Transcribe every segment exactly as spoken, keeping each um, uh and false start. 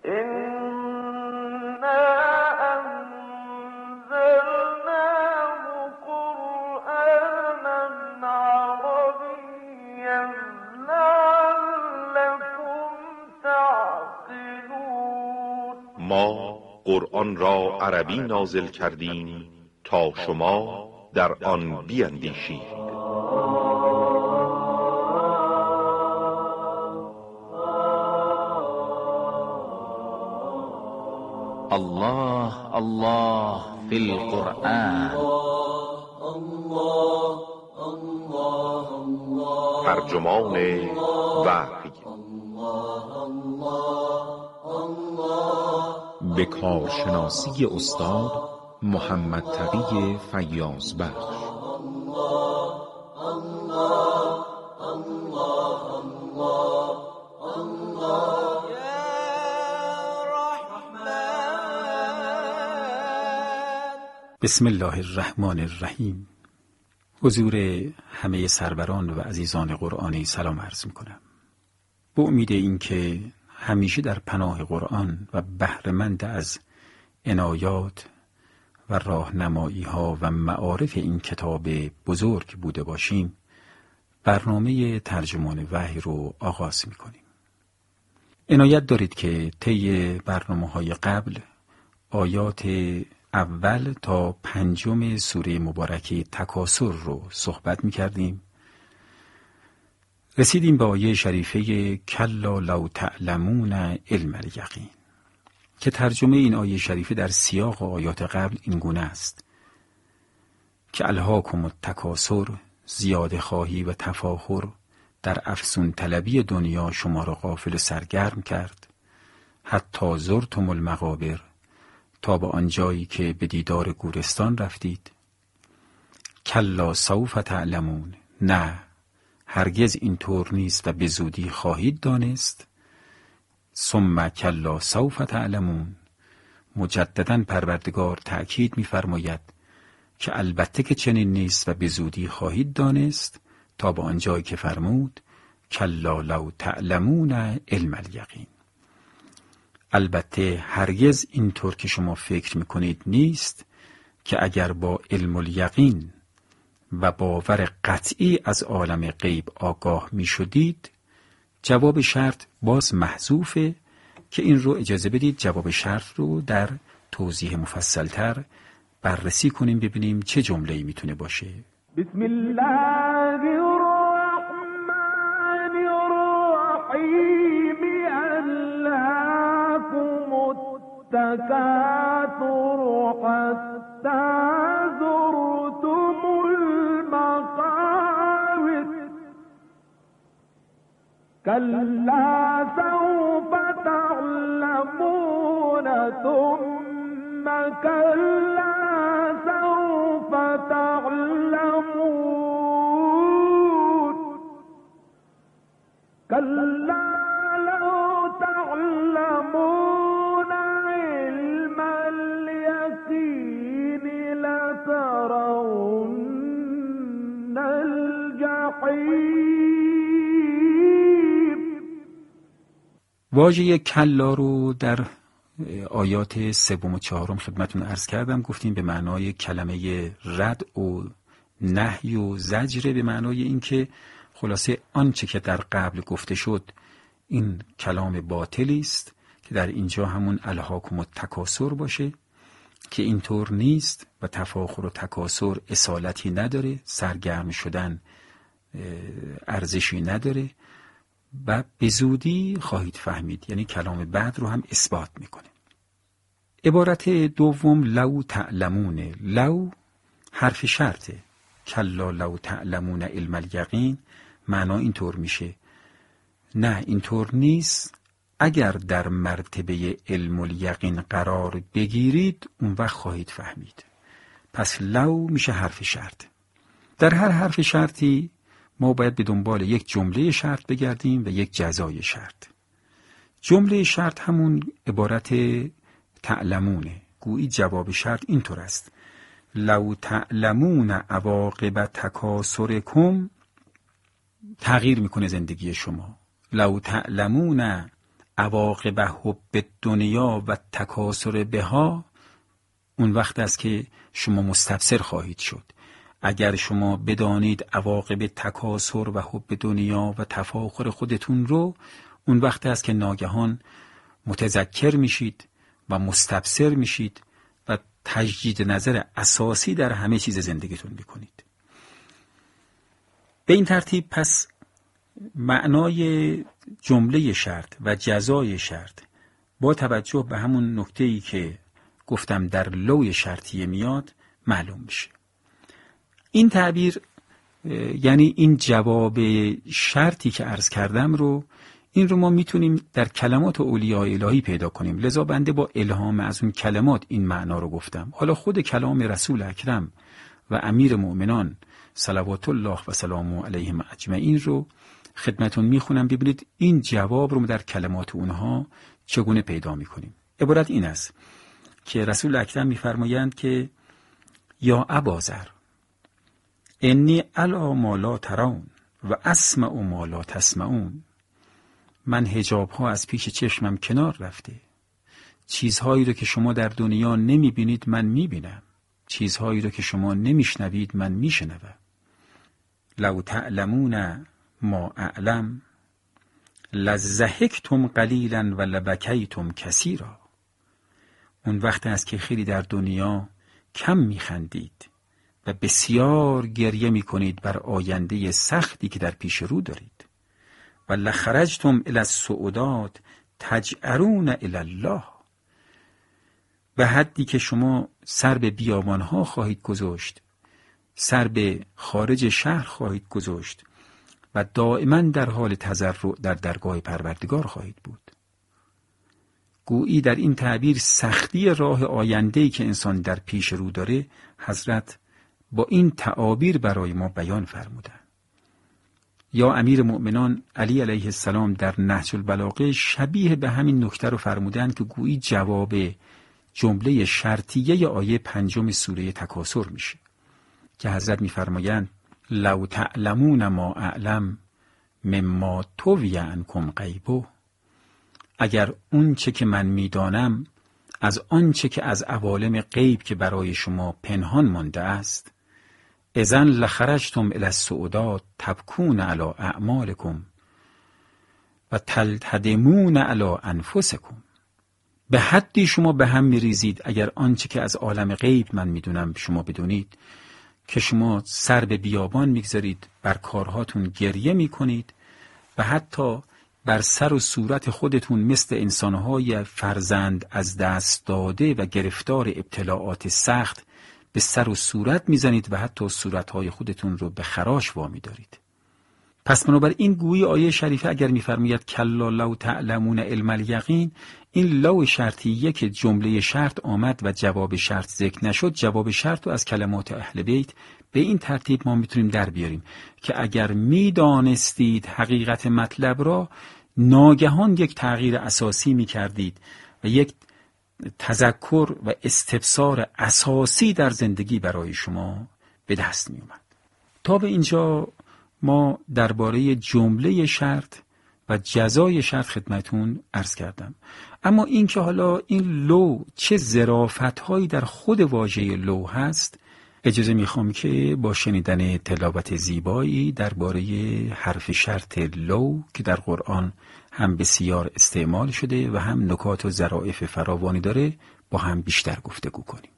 ما قرآن را عربی نازل کردیم تا شما در آن بیندیشید. الله الله فی القرآن. ترجمان وحی به کارشناسی استاد محمد تقی فیاض بخش. بسم الله الرحمن الرحیم. حضور همه سروران و عزیزان قرآنی سلام عرض می‌کنم. با امید اینکه همیشه در پناه قرآن و بهره‌مند از عنایات و راهنمایی‌ها و معارف این کتاب بزرگ بوده باشیم، برنامه ترجمان وحی رو آغاز می‌کنیم. عنایت دارید که طی برنامه‌های قبل آیات اول تا پنجم سوره مبارکه تکاثر رو صحبت می‌کردیم. رسیدیم به آیه شریفه کلا لو تعلمون علم الیقین که ترجمه این آیه شریفه در سیاق آیات قبل این گونه است که الهاکم التکاثر، زیاده خواهی و تفاخر در افسون طلبی دنیا شما را غافل و سرگرم کرد، حتی زرتم المقابر، تا به آنجایی که به دیدار گورستان رفتید. کلا سوف تعلمون، نه هرگز این طور نیست و به زودی خواهید دانست. ثم کلا سوف تعلمون، مجددا پروردگار تأکید می‌فرماید که البته که چنین نیست و به زودی خواهید دانست، تا به آنجایی که فرمود کلا لو تعلمون علم الیقین. البته هرگز اینطور که شما فکر میکنید نیست که اگر با علم الیقین و باور قطعی از عالم غیب آگاه میشدید، جواب شرط باز محذوفه که این رو اجازه بدید جواب شرط رو در توضیح مفصلتر بررسی کنیم، ببینیم چه جمله‌ای میتونه باشه. بسم الله الرحمن الرحیم. الهاکم التکاثر حتی زرتم المقابر کلا سوف تعلمون ثم کلا سوف تعلمون کلا لو تعلمون علم الیقین لترون الجحیم. واژه کلا رو در آیات سوم و چهارم خدمتون عرض کردم، گفتیم به معنای کلمه رد و نهی و زجر، به معنای این که خلاصه آنچه که در قبل گفته شد این کلام باطلی است، که در اینجا همون الهاکم التکاثر باشه که اینطور نیست و تفاخر و تکاثر اصالتی نداره، سرگرم شدن ارزشی نداره و به زودی خواهید فهمید، یعنی کلام بعد رو هم اثبات میکنه. عبارت دوم لو تعلمون، لو حرف شرطه، کلا لو تعلمون علم الیقین، معنا اینطور میشه نه اینطور نیست، اگر در مرتبه علم الیقین قرار بگیرید اون وقت خواهید فهمید. پس لو میشه حرف شرط. در هر حرف شرطی ما باید به دنبال یک جمله شرط بگردیم و یک جزای شرط. جمله شرط همون عبارت تعلمونه، گویی جواب شرط اینطور است: لو تعلمون عواقب تکاثرکم، تغییر میکنه زندگی شما. لو تعلمون عواقب حب دنیا و تکاثر بها، اون وقت است که شما مستبصر خواهید شد. اگر شما بدانید عواقب تکاثر و حب دنیا و تفاخر خودتون رو، اون وقت است که ناگهان متذکر میشید و مستبصر میشید و تجدید نظر اساسی در همه چیز زندگیتون میکنید. به این ترتیب پس معنای جمله شرط و جزای شرط با توجه به همون نکته‌ای که گفتم در لوح شرطیه میاد معلوم میشه. این تعبیر یعنی این جواب شرطی که عرض کردم رو، این رو ما میتونیم در کلمات اولیاء الهی پیدا کنیم. لذا بنده با الهام از اون کلمات این معنا رو گفتم. حالا خود کلام رسول اکرم و امیر مؤمنان صلوات الله و سلامه علیهم اجمعین رو خدمتون میخونم، ببینید این جواب رو در کلمات اونها چگونه پیدا میکنیم. عبارت این است که رسول اکرم میفرمایند که یا اباذر انی علی ما لا ترون و اسمع ما لا تسمعون. من حجاب ها از پیش چشمم کنار رفته، چیزهایی رو که شما در دنیا نمیبینید من میبینم، چیزهایی رو که شما نمیشنوید من میشنوم. لو تعلمون ما اعلم لضحکتم قلیلا و لبکیتم کثیرا. اون وقت است که خیلی در دنیا کم میخندید و بسیار گریه میکنید بر آینده سختی که در پیش رو دارید. و لخرجتم الی السعودات تجأرون الی الله. به حدی که شما سر به بیابانها خواهید گذاشت، سر به خارج شهر خواهید گذاشت و دائما در حال تضرع در درگاه پروردگار خواهید بود. گویی در این تعبیر سختی راه آینده‌ای که انسان در پیش رو داره حضرت با این تعابیر برای ما بیان فرمودند. یا امیر مؤمنان علی علیه السلام در نهج البلاغه شبیه به همین نکته رو فرمودند که گویی جواب جمله شرطیه آیه پنجم سوره تکاثر میشه که حضرت میفرمایند لو تعلمون ما اعلم مما توی عنکم غیبه. اگر اون چه که من میدانم از آن چه که از عوالم غیب که برای شما پنهان مانده است، اذن لخرجتم الی السعودات تبکون علی اعمالکم و تلتدمون علی انفسکم. به حدی شما به هم میریزید اگر آنچه که از عالم غیب من میدونم شما بدونید که شما سر به بیابان میگذارید، بر کارهاتون گریه میکنید و حتی بر سر و صورت خودتون مثل انسانهای فرزند از دست داده و گرفتار ابتلاعات سخت به سر و صورت میزنید و حتی صورتهای خودتون رو به خراش وامی دارید. پس بنابراین گویی آیه شریفه اگر میفرماید کلا لو تعلمون علم الیقین، این لو شرطیه که جمله شرط آمد و جواب شرط ذکر نشد، جواب شرط رو از کلمات اهل بیت به این ترتیب ما میتونیم در بیاریم که اگر میدانستید حقیقت مطلب را، ناگهان یک تغییر اساسی میکردید و یک تذکر و استبصار اساسی در زندگی برای شما به دست می اومد. تا به اینجا ما درباره جمله شرط و جزای شرط خدمتون عرض کردم. اما این که حالا این لو چه ظرافت‌هایی در خود واژه لو هست، اجازه میخوام که با شنیدن تلاوت زیبایی درباره حرف شرط لو که در قرآن هم بسیار استعمال شده و هم نکات و ظرافت فراوانی داره با هم بیشتر گفتگو کنیم.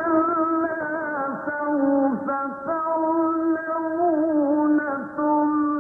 كلا سوف تعلمون ثم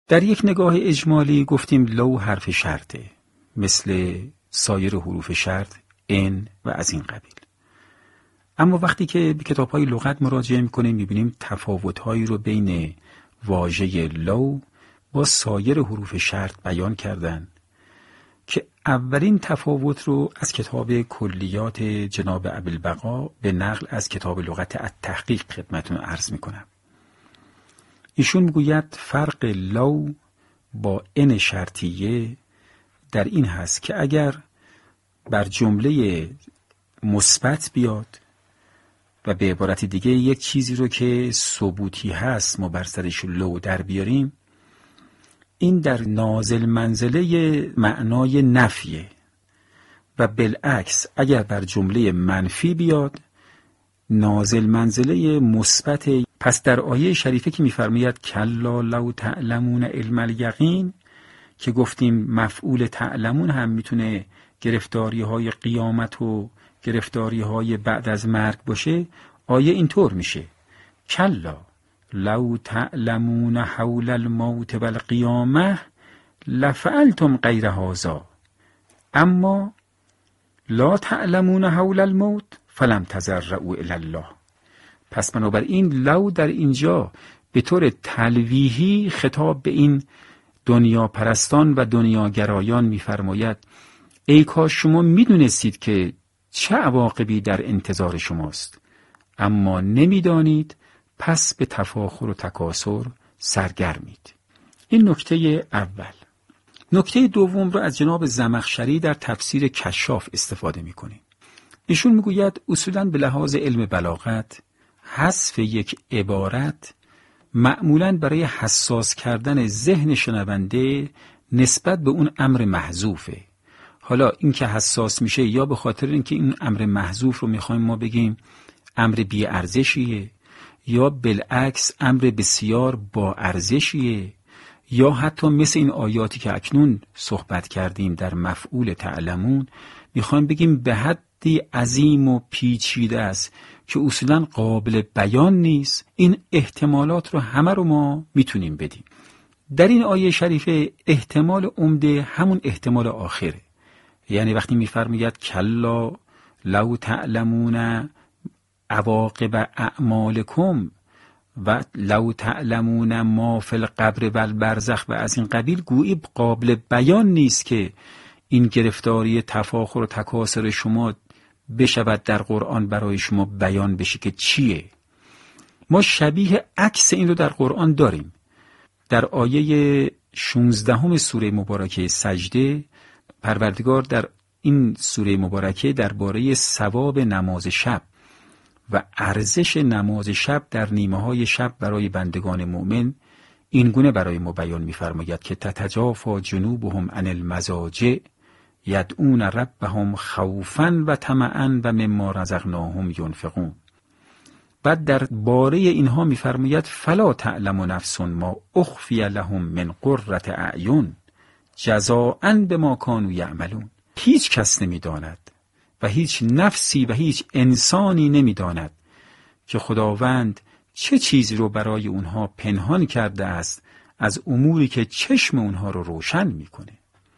در یک نگاه اجمالی گفتیم لو حرف شرطه، مثل سایر حروف شرط، ان و از این قبیل. اما وقتی که به کتاب‌های لغت مراجعه می‌کنیم می‌بینیم تفاوت‌هایی رو بین واژه لو با سایر حروف شرط بیان کردن که اولین تفاوت رو از کتاب کلیات جناب ابوالبقا به نقل از کتاب لغت التحقیق خدمتتون عرض می‌کنم. ایشون میگوید فرق لو با ان شرطیه در این هست که اگر بر جمله مثبت بیاد و به عبارت دیگه یک چیزی رو که ثبوتی هست ما بر سرش لو در بیاریم، این در نازل منزله معنای نفیه و بالعکس اگر بر جمله منفی بیاد نازل منزله مثبت. پس در آیه شریفه که می‌فرماید کلا لو تعلمون علم الیقین که گفتیم مفعول تعلمون هم میتونه گرفتاری‌های قیامت و گرفتاری‌های بعد از مرگ باشه، آیه اینطور میشه کلا لو تعلمون حول الموت و القیامه لفعلتم غیر هذا اما لا تعلمون حول الموت فلم تضرعوا الی الله. پس بنابراین لو در اینجا به طور تلویحی خطاب به این دنیا پرستان و دنیاگرایان می‌فرماید ای کاش شما می‌دونستید که چه عواقبی در انتظار شماست، اما نمی‌دانید، پس به تفاخر و تکاسر سرگرمید. این نکته اول. نکته دوم رو از جناب زمخشری در تفسیر کشاف استفاده می‌کنیم. ایشون میگوید اصولاً به لحاظ علم بلاغت حذف یک عبارت معمولاً برای حساس کردن ذهن شنونده نسبت به اون امر محذوفه. حالا این که حساس میشه یا به خاطر اینکه این امر محذوف رو میخوایم ما بگیم امر بی ارزشیه، یا بالعکس امر بسیار با ارزشیه، یا حتی مثل این آیاتی که اکنون صحبت کردیم در مفعول تعلمون میخوایم بگیم به حدی عظیم و پیچیده است که اصولاً قابل بیان نیست. این احتمالات رو همه رو ما میتونیم بدیم. در این آیه شریفه احتمال عمده همون احتمال آخره، یعنی وقتی میفرماید کلا لو تعلمون عواقب اعمالکم و لو تعلمون ما فی القبر و البرزخ و از این قبیل، گویی قابل بیان نیست که این گرفتاری تفاخر و تکاسر شما بشود در قرآن برای شما بیان بشه که چیه. ما شبیه عکس این رو در قرآن داریم. در آیه شانزدهم سوره مبارکه سجده پروردگار در این سوره مبارکه درباره ثواب نماز شب و ارزش نماز شب در نیمه های شب برای بندگان مؤمن این گونه برای ما بیان می‌فرماید که تتجافا جنوبهم عن المضاجع یدعون ربهم خوفا و طمعا و مما رزقناهم ینفقون. بعد در باره اینها می‌فرماید فلا تعلم نفس ما اخفی لهم من قرة اعین جزاء بما کانوا یعملون. هیچ کس نمی‌داند و هیچ نفسی و هیچ انسانی نمی‌داند که خداوند چه چیزی رو برای اونها پنهان کرده است از اموری که چشم اونها رو روشن میکنه.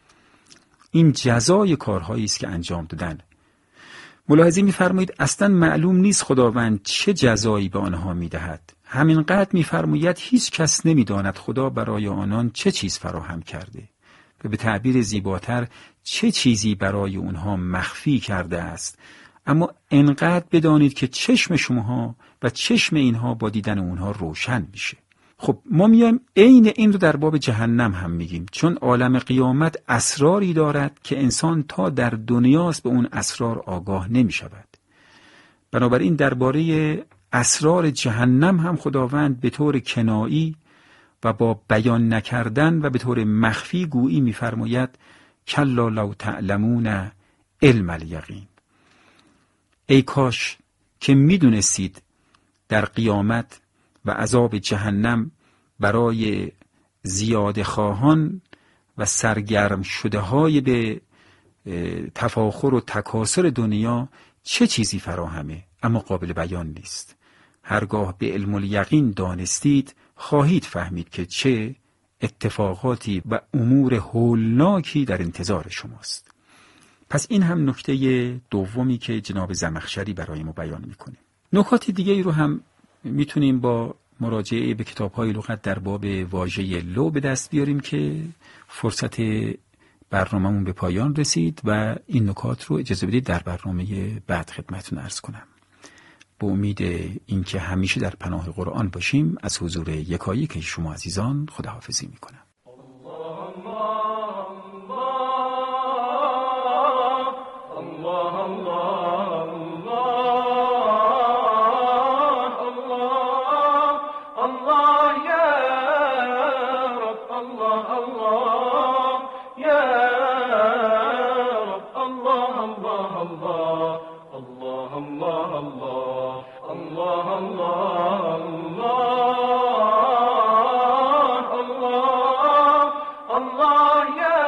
این جزای کارهایی است که انجام دادن. ملاحظه می‌فرمایید اصلا معلوم نیست خداوند چه جزایی به آنها میدهد. همینقدر می‌فرماید هیچ کس نمی‌داند خدا برای آنان چه چیز فراهم کرده و به تعبیر زیباتر چه چیزی برای اونها مخفی کرده است. اما انقدر بدانید که چشم شماها و چشم اینها با دیدن اونها روشن میشه. خب ما میایم عین این رو در باب جهنم هم میگیم، چون عالم قیامت اسراری دارد که انسان تا در دنیاست به اون اسرار آگاه نمیشود. بنابراین درباره اسرار جهنم هم خداوند به طور کنایی و با بیان نکردن و به طور مخفی گویی میفرماید کلا لو تعلمون علم الیقین. ای کاش که میدونستید در قیامت و عذاب جهنم برای زیاده خواهان و سرگرم شده های به تفاخر و تکاسر دنیا چه چیزی فراهمه، اما قابل بیان نیست. هرگاه به علم الیقین دانستید خواهید فهمید که چه اتفاقاتی و امور هولناکی در انتظار شماست. پس این هم نکته دومی که جناب زمخشری برای ما بیان میکنه. نکات دیگه ای رو هم میتونیم با مراجعه به کتاب‌های لغت در باب واژه لو به دست بیاریم که فرصت برنامه‌مون به پایان رسید و این نکات رو اجازه بدید در برنامه بعد خدمتتون عرض کنم. با امید اینکه همیشه در پناه قرآن باشیم از حضور یکایک شما عزیزان خداحافظی میکنم. Allah, ya